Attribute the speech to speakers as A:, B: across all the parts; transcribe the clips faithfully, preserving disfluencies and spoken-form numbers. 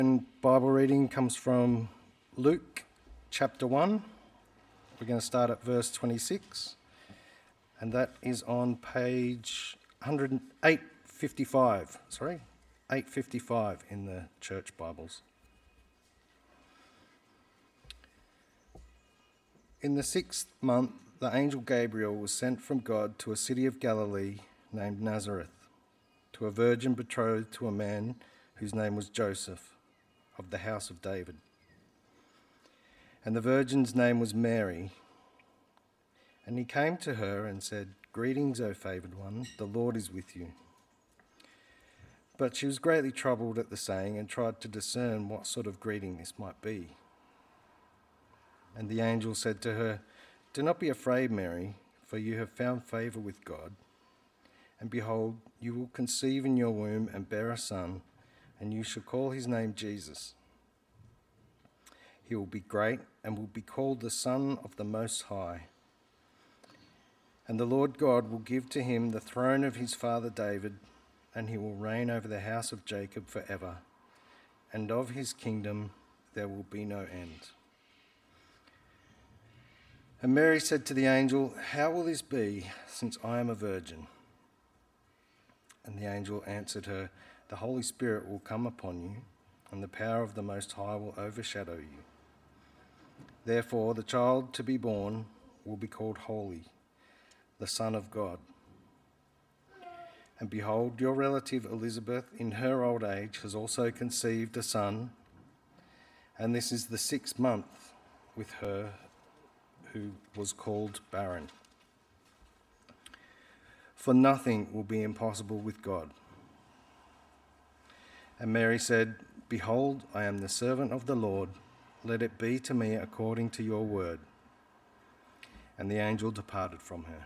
A: And Bible reading comes from Luke chapter one. We're going to start at verse twenty-six, and that is on page eight fifty-five, sorry, eight fifty-five in the church Bibles. In the sixth month, the angel Gabriel was sent from God to a city of Galilee named Nazareth, to a virgin betrothed to a man whose name was Joseph, of the house of David. And the virgin's name was Mary. And he came to her and said, "Greetings, O favoured one, the Lord is with you." But she was greatly troubled at the saying and tried to discern what sort of greeting this might be. And the angel said to her, "Do not be afraid, Mary, for you have found favour with God. And behold, you will conceive in your womb and bear a son, and you shall call his name Jesus. He will be great and will be called the Son of the Most High. And the Lord God will give to him the throne of his father David, and he will reign over the house of Jacob forever, and of his kingdom there will be no end." And Mary said to the angel, "How will this be, since I am a virgin?" And the angel answered her, "The Holy Spirit will come upon you, and the power of the Most High will overshadow you. Therefore, the child to be born will be called Holy, the Son of God. And behold, your relative Elizabeth, in her old age, has also conceived a son, and this is the sixth month with her who was called barren. For nothing will be impossible with God." And Mary said, "Behold, I am the servant of the Lord. Let it be to me according to your word." And the angel departed from her.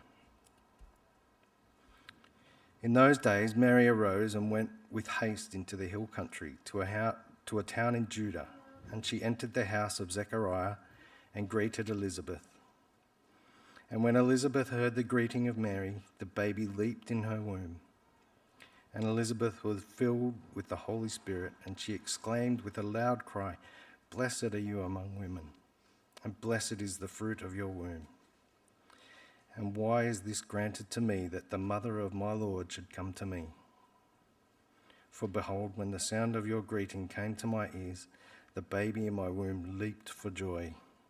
A: In those days, Mary arose and went with haste into the hill country to a, house, to a town in Judah, and she entered the house of Zechariah and greeted Elizabeth. And when Elizabeth heard the greeting of Mary, the baby leaped in her womb. And Elizabeth was filled with the Holy Spirit, and she exclaimed with a loud cry, "Blessed are you among women, and blessed is the fruit of your womb. And why is this granted to me, that the mother of my Lord should come to me? For behold, when the sound of your greeting came to my ears, the baby in my womb leaped for joy.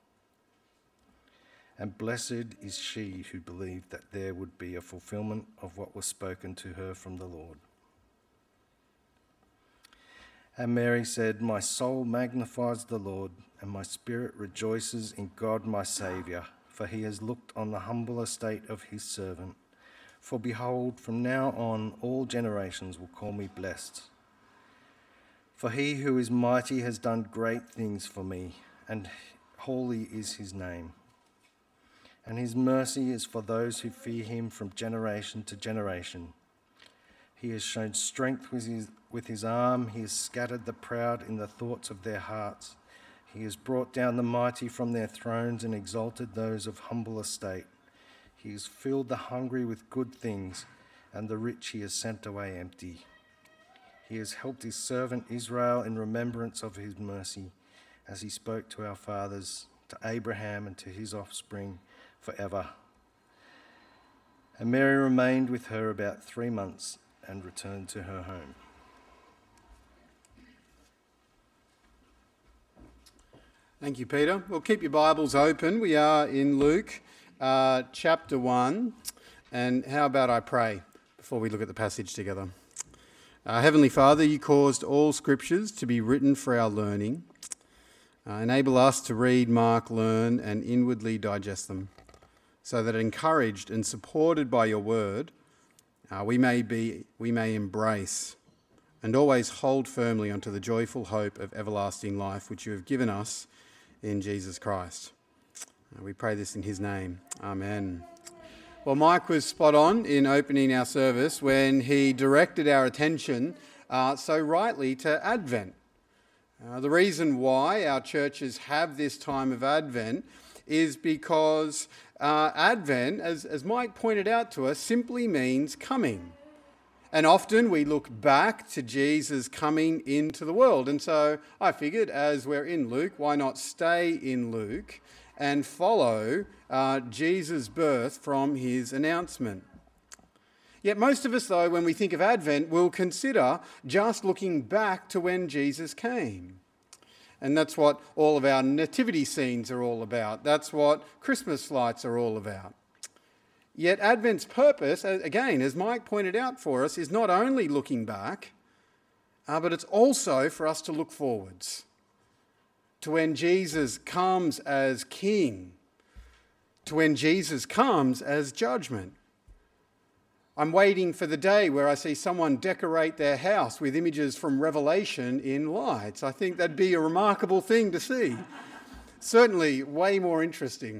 A: And blessed is she who believed that there would be a fulfillment of what was spoken to her from the Lord." And Mary said, "My soul magnifies the Lord, and my spirit rejoices in God my Saviour, for he has looked on the humble estate of his servant. For behold, from now on all generations will call me blessed. For he who is mighty has done great things for me, and holy is his name. And his mercy is for those who fear him from generation to generation. He has shown strength with his, with his arm. He has scattered the proud in the thoughts of their hearts. He has brought down the mighty from their thrones and exalted those of humble estate. He has filled the hungry with good things, and the rich he has sent away empty. He has helped his servant Israel in remembrance of his mercy, as he spoke to our fathers, to Abraham and to his offspring forever." And Mary remained with her about three months and returned to her home.
B: Thank you, Peter. Well, keep your Bibles open. We are in Luke uh, chapter one. And how about I pray before we look at the passage together? Uh, Heavenly Father, you caused all scriptures to be written for our learning. Uh, enable us to read, mark, learn, and inwardly digest them, so that encouraged and supported by your word, uh, we may be, we may embrace and always hold firmly onto the joyful hope of everlasting life which you have given us in Jesus Christ. Uh, we pray this in his name. Amen. Well, Mike was spot on in opening our service when he directed our attention uh, so rightly to Advent. Uh, the reason why our churches have this time of Advent is because uh, Advent, as, as Mike pointed out to us, simply means coming. And often we look back to Jesus coming into the world. And so I figured, as we're in Luke, why not stay in Luke and follow uh, Jesus' birth from his announcement? Yet most of us, though, when we think of Advent, will consider just looking back to when Jesus came. And that's what all of our nativity scenes are all about. That's what Christmas lights are all about. Yet Advent's purpose, again, as Mike pointed out for us, is not only looking back, uh, but it's also for us to look forwards to when Jesus comes as King, to when Jesus comes as judgment. I'm waiting for the day where I see someone decorate their house with images from Revelation in lights. I think that'd be a remarkable thing to see. Certainly way more interesting.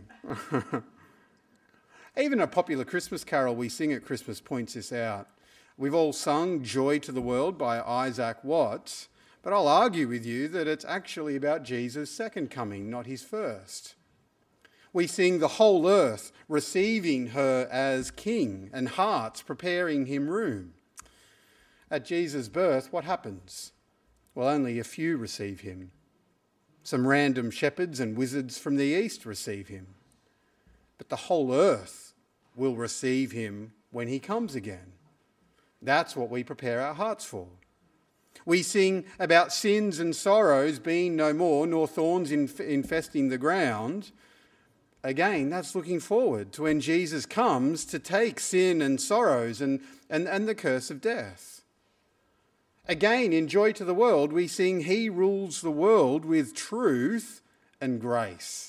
B: Even a popular Christmas carol we sing at Christmas points this out. We've all sung Joy to the World by Isaac Watts, but I'll argue with you that it's actually about Jesus' second coming, not his first. We sing the whole earth receiving her as king and hearts preparing him room. At Jesus' birth, what happens? Well, only a few receive him. Some random shepherds and wizards from the east receive him. But the whole earth will receive him when he comes again. That's what we prepare our hearts for. We sing about sins and sorrows being no more, nor thorns inf- infesting the ground. Again, that's looking forward to when Jesus comes to take sin and sorrows and, and, and the curse of death. Again, in Joy to the World, we sing, He rules the world with truth and grace.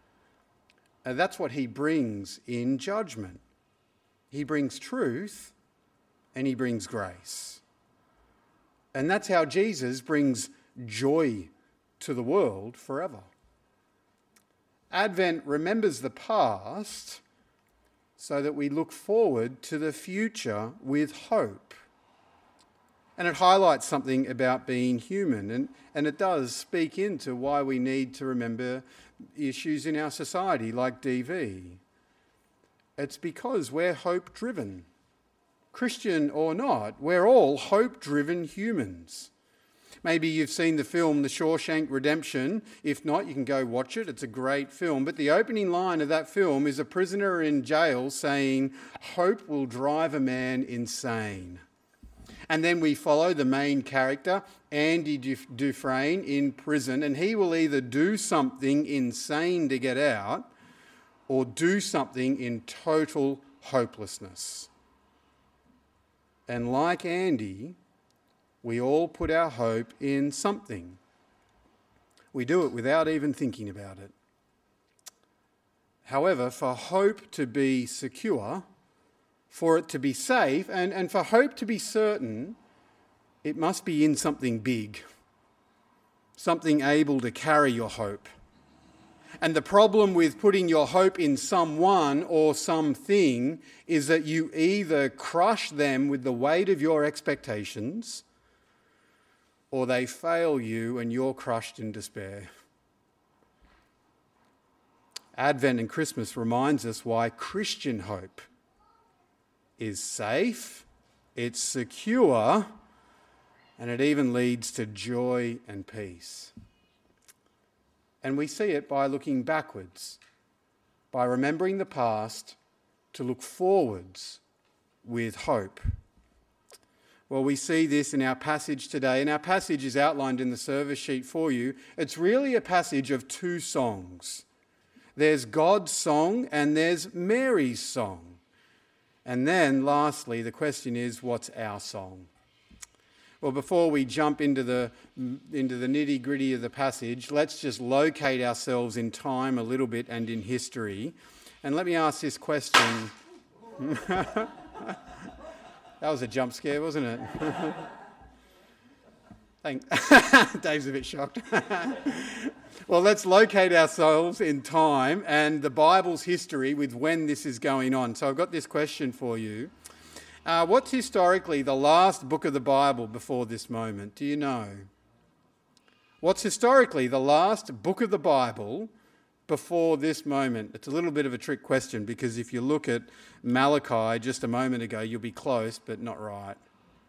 B: And that's what he brings in judgment. He brings truth and he brings grace. And that's how Jesus brings joy to the world forever. Advent remembers the past so that we look forward to the future with hope. And it highlights something about being human, and, and it does speak into why we need to remember issues in our society like D V. It's because we're hope-driven. Christian or not, we're all hope-driven humans. Maybe you've seen the film The Shawshank Redemption. If not, you can go watch it. It's a great film. But the opening line of that film is a prisoner in jail saying, "Hope will drive a man insane." And then we follow the main character, Andy Dufresne, in prison, and he will either do something insane to get out or do something in total hopelessness. And like Andy, we all put our hope in something. We do it without even thinking about it. However, for hope to be secure, for it to be safe, and, and for hope to be certain, it must be in something big, something able to carry your hope. And the problem with putting your hope in someone or something is that you either crush them with the weight of your expectations, or they fail you and you're crushed in despair. Advent and Christmas reminds us why Christian hope is safe, it's secure, and it even leads to joy and peace. And we see it by looking backwards, by remembering the past to look forwards with hope. Well, we see this in our passage today, and our passage is outlined in the service sheet for you. It's really a passage of two songs. There's God's song and there's Mary's song. And then, lastly, the question is, what's our song? Well, before we jump into the into the nitty-gritty of the passage, let's just locate ourselves in time a little bit and in history. And let me ask this question. That was a jump scare, wasn't it? Thanks. Dave's a bit shocked. Well, let's locate ourselves in time and the Bible's history with when this is going on. So I've got this question for you. Uh, what's historically the last book of the Bible before this moment? Do you know? What's historically the last book of the Bible before this moment? It's a little bit of a trick question because if you look at Malachi just a moment ago, you'll be close, but not right.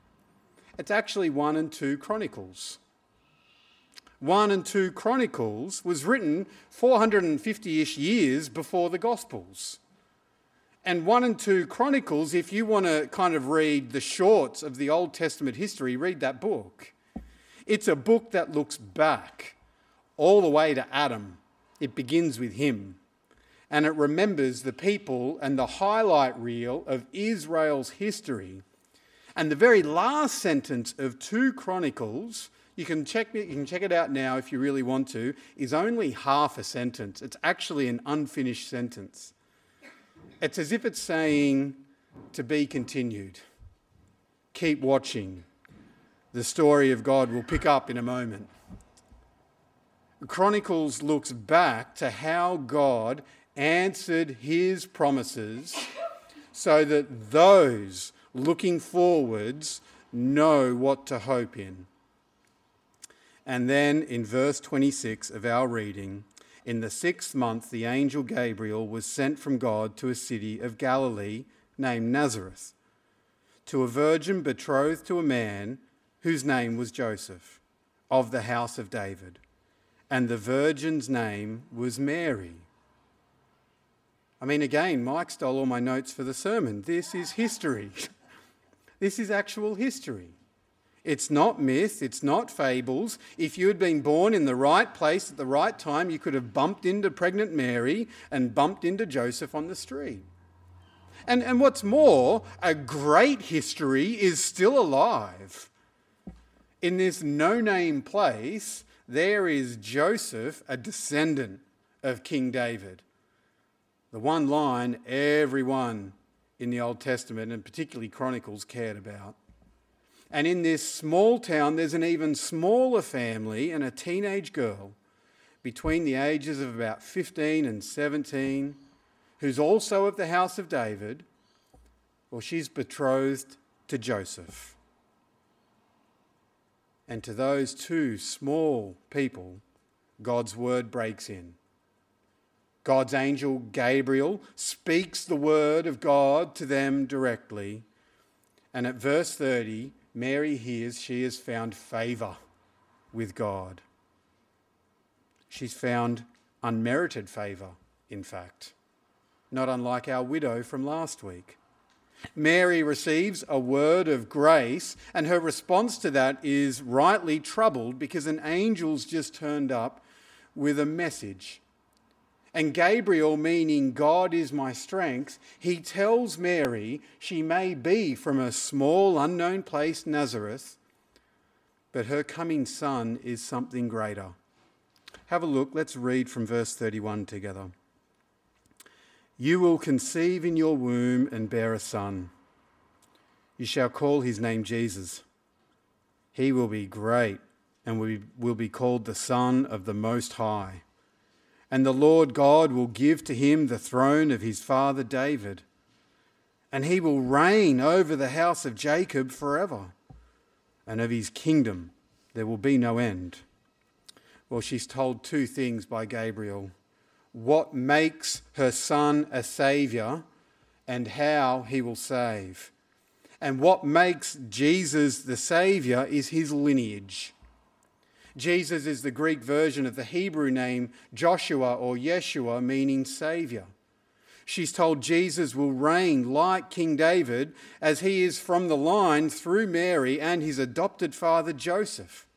B: It's actually one and two Chronicles. one and two Chronicles was written four hundred fifty-ish years before the Gospels. And one and two Chronicles, if you want to kind of read the shorts of the Old Testament history, read that book. It's a book that looks back all the way to Adam. It begins with him. And it remembers the people and the highlight reel of Israel's history. And the very last sentence of two Chronicles, you can check it, you can check it out now if you really want to, is only half a sentence. It's actually an unfinished sentence. It's as if it's saying, to be continued. Keep watching. The story of God will pick up in a moment. Chronicles looks back to how God answered his promises so that those looking forwards know what to hope in. And then in verse twenty-six of our reading, in the sixth month, the angel Gabriel was sent from God to a city of Galilee named Nazareth, to a virgin betrothed to a man whose name was Joseph, of the house of David. And the virgin's name was Mary. I mean, again, Mike stole all my notes for the sermon. This is history. This is actual history. It's not myth, it's not fables. If you had been born in the right place at the right time, you could have bumped into pregnant Mary and bumped into Joseph on the street. And, and what's more, a great history is still alive. In this no-name place, there is Joseph, a descendant of King David. The one line everyone in the Old Testament, and particularly Chronicles, cared about. And in this small town, there's an even smaller family and a teenage girl between the ages of about fifteen and seventeen, who's also of the house of David. Well, she's betrothed to Joseph. And to those two small people, God's word breaks in. God's angel Gabriel speaks the word of God to them directly. And at verse thirty, Mary hears she has found favour with God. She's found unmerited favour, in fact, not unlike our widow from last week. Mary receives a word of grace, and her response to that is rightly troubled because an angel's just turned up with a message. And Gabriel, meaning God is my strength, he tells Mary she may be from a small unknown place, Nazareth, but her coming son is something greater. Have a look. Let's read from verse thirty-one together. You will conceive in your womb and bear a son. You shall call his name Jesus. He will be great and will be called the Son of the Most High. And the Lord God will give to him the throne of his father David, and he will reign over the house of Jacob forever, and of his kingdom there will be no end. Well, she's told two things by Gabriel: what makes her son a saviour and how he will save. And what makes Jesus the saviour is his lineage. Jesus is the Greek version of the Hebrew name Joshua or Yeshua, meaning saviour. She's told Jesus will reign like King David, as he is from the line through Mary and his adopted father Joseph.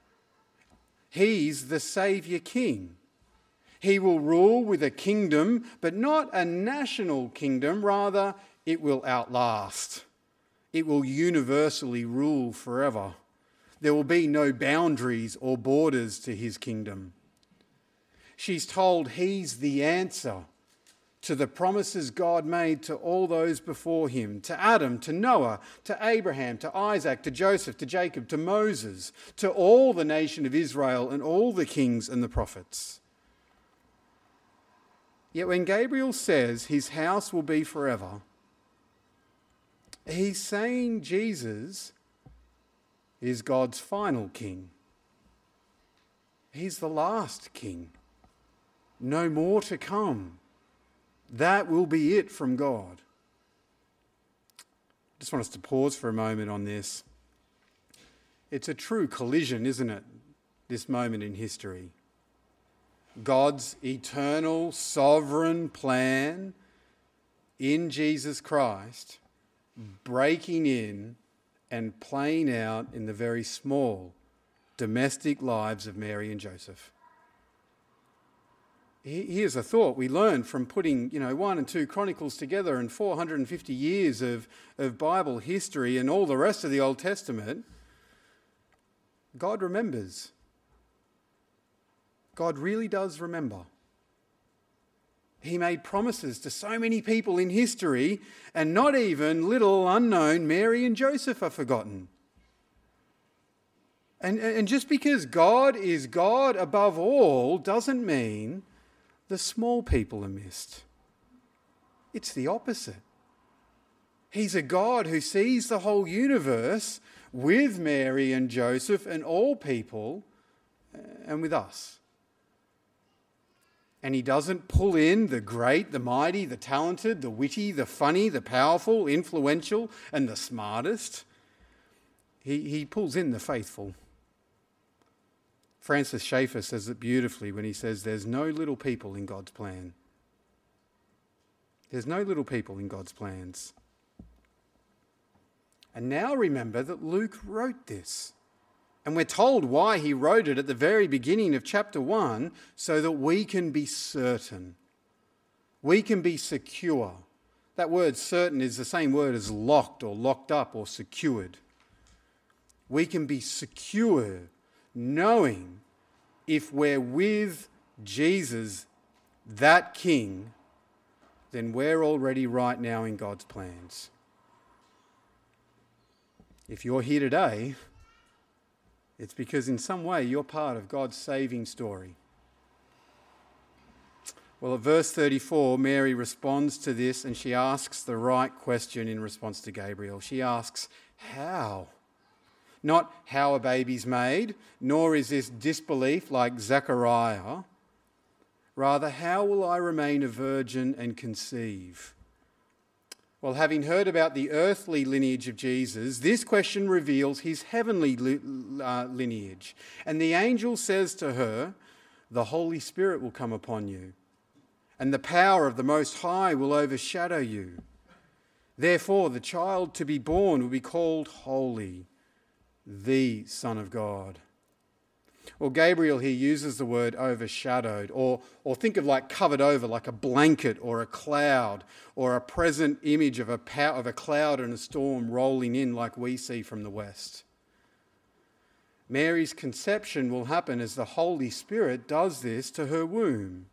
B: He's the saviour king. He will rule with a kingdom, but not a national kingdom. Rather, it will outlast. It will universally rule forever. There will be no boundaries or borders to his kingdom. She's told he's the answer to the promises God made to all those before him, to Adam, to Noah, to Abraham, to Isaac, to Joseph, to Jacob, to Moses, to all the nation of Israel and all the kings and the prophets. Yet when Gabriel says his house will be forever, he's saying Jesus is God's final king. He's the last king. No more to come. That will be it from God. I just want us to pause for a moment on this. It's a true collision, isn't it? This moment in history. God's eternal, sovereign plan in Jesus Christ breaking in and playing out in the very small domestic lives of Mary and Joseph. Here's a thought we learn from putting, you know, one and two Chronicles together and four hundred fifty years of, of Bible history and all the rest of the Old Testament. God remembers. God really does remember. He made promises to so many people in history, and not even little unknown Mary and Joseph are forgotten. And, and just because God is God above all doesn't mean the small people are missed. It's the opposite. He's a God who sees the whole universe with Mary and Joseph and all people and with us. And he doesn't pull in the great, the mighty, the talented, the witty, the funny, the powerful, influential, and the smartest. He, he pulls in the faithful. Francis Schaeffer says it beautifully when he says there's no little people in God's plan. There's no little people in God's plans. And now remember that Luke wrote this. And we're told why he wrote it at the very beginning of chapter one, so that we can be certain. We can be secure. That word certain is the same word as locked or locked up or secured. We can be secure knowing if we're with Jesus, that King, then we're already right now in God's plans. If you're here today, it's because in some way you're part of God's saving story. Well, at verse thirty-four, Mary responds to this and she asks the right question in response to Gabriel. She asks, how? Not how a baby's made, nor is this disbelief like Zechariah. Rather, how will I remain a virgin and conceive? Well, having heard about the earthly lineage of Jesus, this question reveals his heavenly li- uh, lineage. And the angel says to her, the Holy Spirit will come upon you, and the power of the Most High will overshadow you. Therefore, the child to be born will be called Holy, the Son of God. Well, Gabriel here uses the word overshadowed, or, or think of like covered over, like a blanket or a cloud, or a present image of a, pow- of a cloud and a storm rolling in like we see from the west. Mary's conception will happen as the Holy Spirit does this to her womb.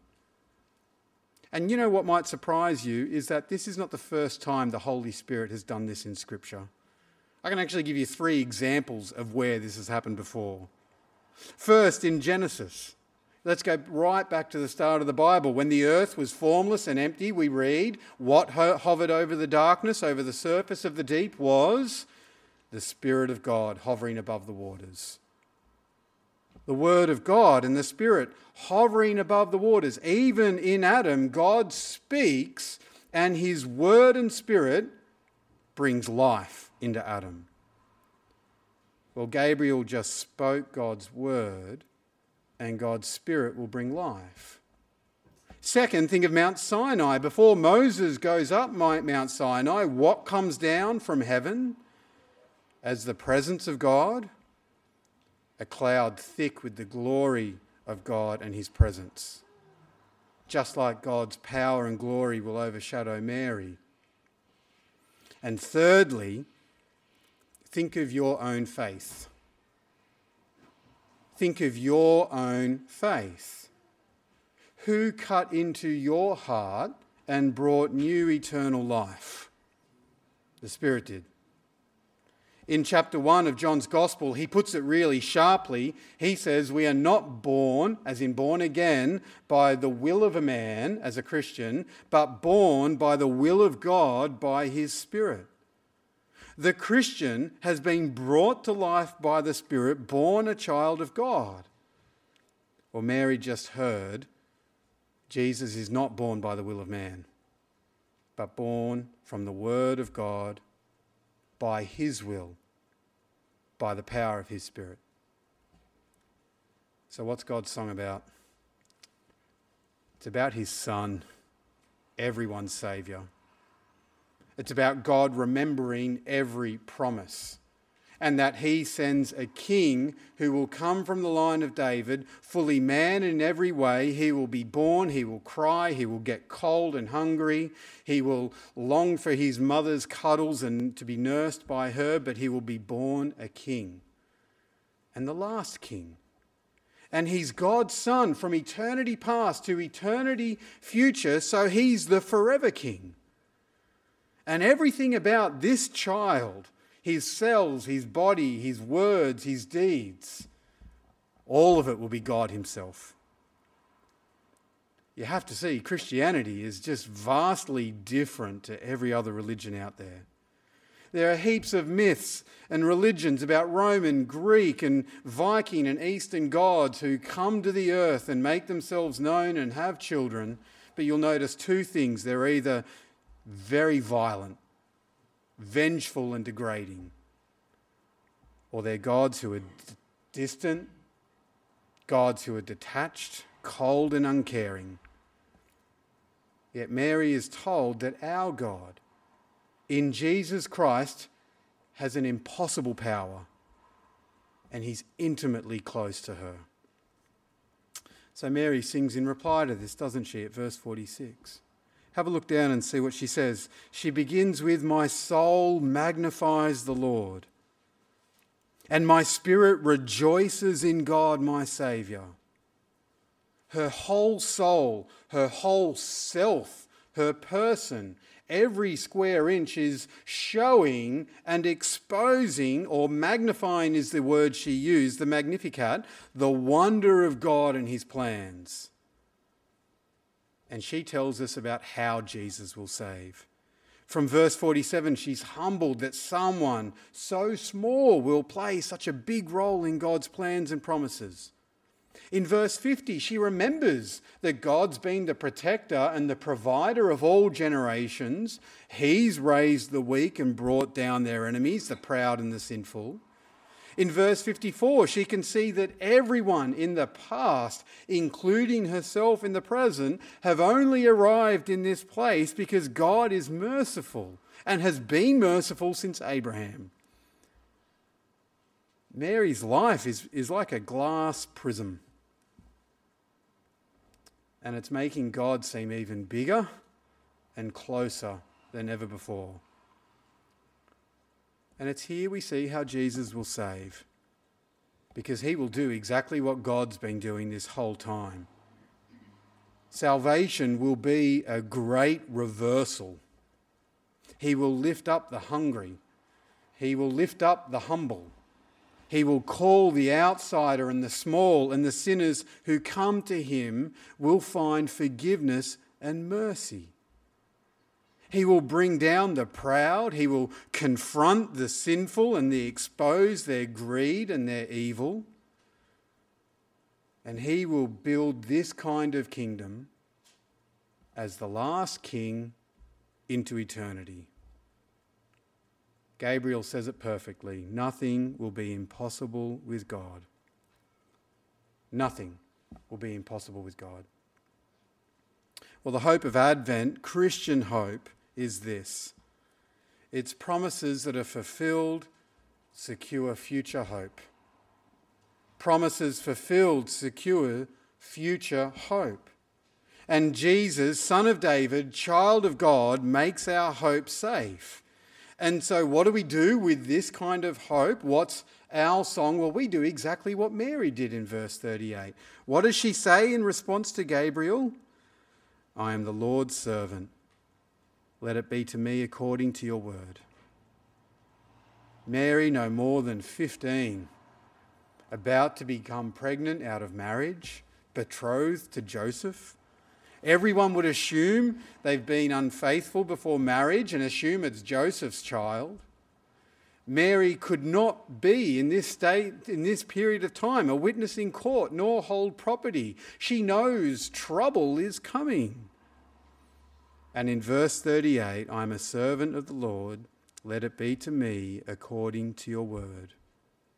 B: And you know what might surprise you is that this is not the first time the Holy Spirit has done this in Scripture. I can actually give you three examples of where this has happened before. First, in Genesis. Let's go right back to the start of the Bible. When the earth was formless and empty, we read, what ho- hovered over the darkness, over the surface of the deep, was the Spirit of God hovering above the waters. The Word of God and the Spirit hovering above the waters. Even in Adam, God speaks, and his Word and Spirit brings life into Adam. Well, Gabriel just spoke God's word, and God's Spirit will bring life. Second, think of Mount Sinai. Before Moses goes up Mount Sinai, what comes down from heaven as the presence of God? A cloud thick with the glory of God and his presence. Just like God's power and glory will overshadow Mary. And thirdly, think of your own faith. Think of your own faith. Who cut into your heart and brought new eternal life? The Spirit did. In chapter one of John's Gospel, he puts it really sharply. He says we are not born, as in born again, by the will of a man as a Christian, but born by the will of God by his Spirit. The Christian has been brought to life by the Spirit, born a child of God. Well, Mary just heard Jesus is not born by the will of man, but born from the Word of God by his will. by the power of his Spirit. So what's God's song about? It's about his Son, everyone's Saviour. It's about God remembering every promise, and that he sends a king who will come from the line of David, fully man in every way. He will be born, he will cry, he will get cold and hungry, he will long for his mother's cuddles and to be nursed by her, but he will be born a king, and the last king. And he's God's Son from eternity past to eternity future, so he's the forever king. And everything about this child, his cells, his body, his words, his deeds, all of it will be God himself. You have to see, Christianity is just vastly different to every other religion out there. There are heaps of myths and religions about Roman, Greek and Viking and Eastern gods who come to the earth and make themselves known and have children. But you'll notice two things. They're either very violent, vengeful and degrading, or they're gods who are d- distant, gods who are detached, cold and uncaring. Yet Mary is told that our God, in Jesus Christ, has an impossible power, and he's intimately close to her. So Mary sings in reply to this, doesn't she, at verse forty-six? Have a look down and see what she says. She begins with, "My soul magnifies the Lord, and my spirit rejoices in God my Saviour." Her whole soul, her whole self, her person, every square inch is showing and exposing, or magnifying is the word she used, the Magnificat, the wonder of God and his plans. And she tells us about how Jesus will save. From verse forty-seven, she's humbled that someone so small will play such a big role in God's plans and promises. In verse fifty, she remembers that God's been the protector and the provider of all generations. He's raised the weak and brought down their enemies, the proud and the sinful. In verse fifty-four, she can see that everyone in the past, including herself in the present, have only arrived in this place because God is merciful and has been merciful since Abraham. Mary's life is, is like a glass prism. And it's making God seem even bigger and closer than ever before. And it's here we see how Jesus will save, because he will do exactly what God's been doing this whole time. Salvation will be a great reversal. He will lift up the hungry. He will lift up the humble. He will call the outsider and the small, and the sinners who come to him will find forgiveness and mercy. He will bring down the proud. He will confront the sinful and the expose their greed and their evil. And he will build this kind of kingdom as the last king into eternity. Gabriel says it perfectly. Nothing will be impossible with God. Nothing will be impossible with God. Well, the hope of Advent, Christian hope, is this. It's promises that are fulfilled secure future hope. Promises fulfilled secure future hope. And Jesus, Son of David, Child of God, makes our hope safe. And so what do we do with this kind of hope? What's our song? Well, we do exactly what Mary did in verse thirty-eight. What does she say in response to Gabriel? I am the Lord's servant. Let it be to me according to your word. Mary, no more than fifteen, about to become pregnant out of marriage, betrothed to Joseph. Everyone would assume they've been unfaithful before marriage and assume it's Joseph's child. Mary could not be in this state, in this period of time, a witness in court, nor hold property. She knows trouble is coming. And in verse thirty-eight, I am a servant of the Lord. Let it be to me according to your word.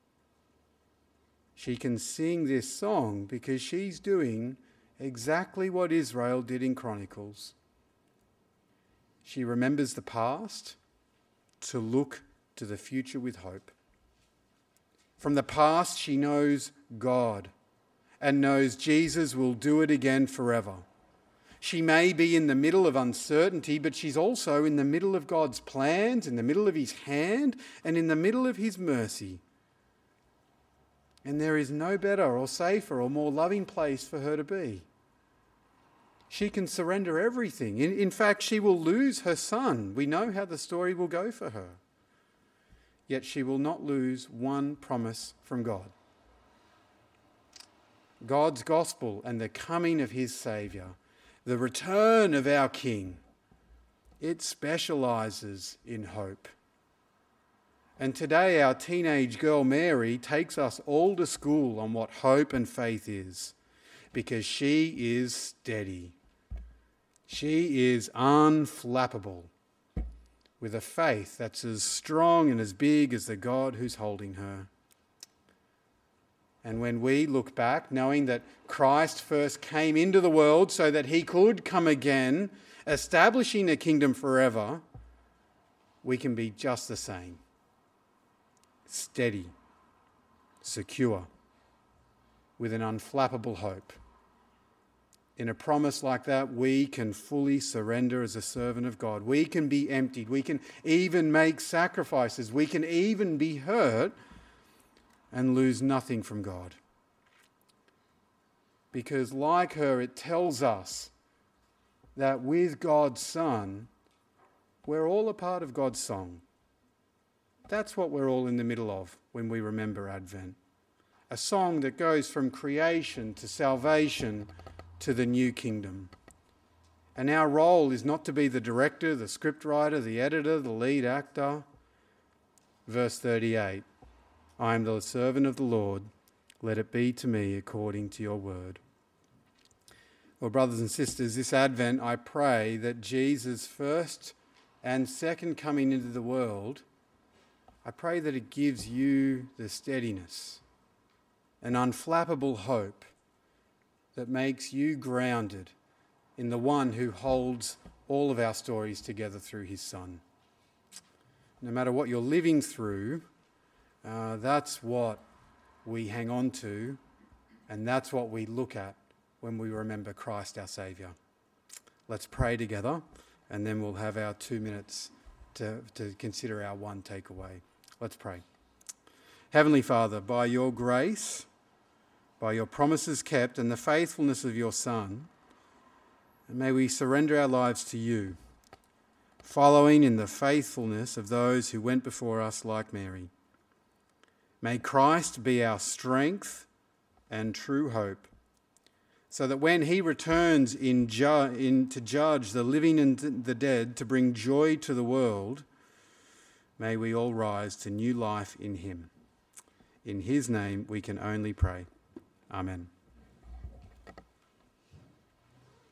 B: she can sing this song because she's doing exactly what Israel did in Chronicles. She remembers the past to look to the future with hope. From the past, she knows God and knows Jesus will do it again forever. She may be in the middle of uncertainty, but she's also in the middle of God's plans, in the middle of his hand, and in the middle of his mercy. And there is no better or safer or more loving place for her to be. She can surrender everything. In, in fact, she will lose her son. We know how the story will go for her. Yet she will not lose one promise from God. God's gospel and the coming of his Saviour, the return of our King, it specialises in hope. And today our teenage girl Mary takes us all to school on what hope and faith is, because she is steady. She is unflappable, with a faith that's as strong and as big as the God who's holding her. And when we look back, knowing that Christ first came into the world so that he could come again, establishing a kingdom forever, we can be just the same. Steady, secure, with an unflappable hope. In a promise like that, we can fully surrender as a servant of God. We can be emptied. We can even make sacrifices. We can even be hurt and lose nothing from God. Because like her, it tells us that with God's Son, we're all a part of God's song. That's what we're all in the middle of when we remember Advent. A song that goes from creation to salvation to the new kingdom. And our role is not to be the director, the scriptwriter, the editor, the lead actor. Verse thirty-eight, I am the servant of the Lord. Let it be to me according to your word. Well, brothers and sisters, this Advent, I pray that Jesus' first and second coming into the world, I pray that it gives you the steadiness, an unflappable hope that makes you grounded in the one who holds all of our stories together through his Son. No matter what you're living through, uh, that's what we hang on to, and that's what we look at when we remember Christ our Saviour. Let's pray together, and then we'll have our two minutes to, to consider our one takeaway. Let's pray. Heavenly Father, by your grace, by your promises kept and the faithfulness of your Son, may we surrender our lives to you, following in the faithfulness of those who went before us like Mary. May Christ be our strength and true hope, so that when he returns in ju- in to judge the living and the dead, to bring joy to the world, may we all rise to new life in him. In his name we can only pray. Amen.